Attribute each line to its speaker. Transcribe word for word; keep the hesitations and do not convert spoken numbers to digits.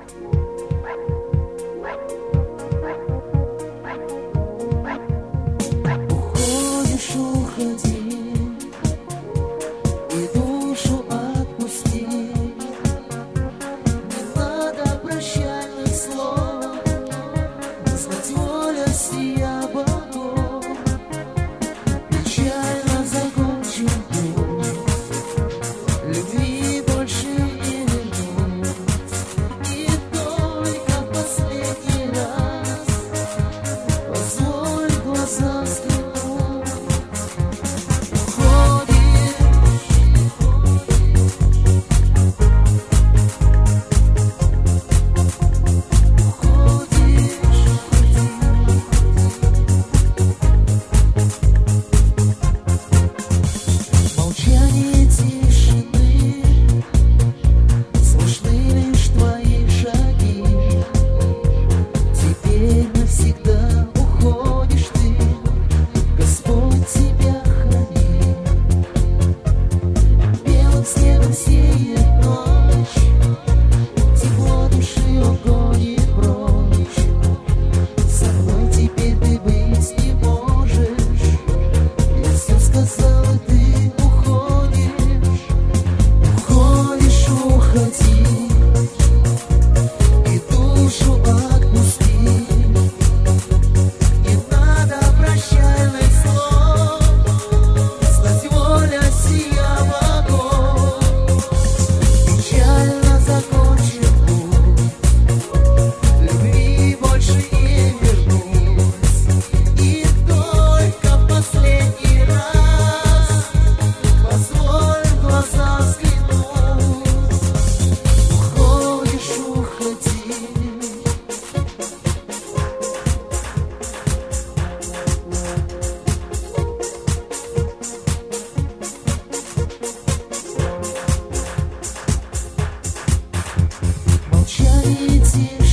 Speaker 1: Уходишь, уходи, и душу отпусти. Не надо прощальных слов, знать воля сия богов. Печально закончим путь, любви больше не вернуть. И только в последний раз позволь глаза взглянуть. Молчание тишины, слышны лишь твои шаги. Теперь навсегда уходишь ты, Господь тебя храни. Белым снегом сеет ночь, тепло души угонит прочь. Со мной теперь ты быть не можешь, я все сказала, ты уходишь. Уходишь, уходи, и душу отпусти. Не надо прощальных слов, знать воля сия богов. Печально закончим путь, любви больше не вернуть. И только в последний раз позволь в глаза взглянуть. Уходишь, уходи. Молчание тишины.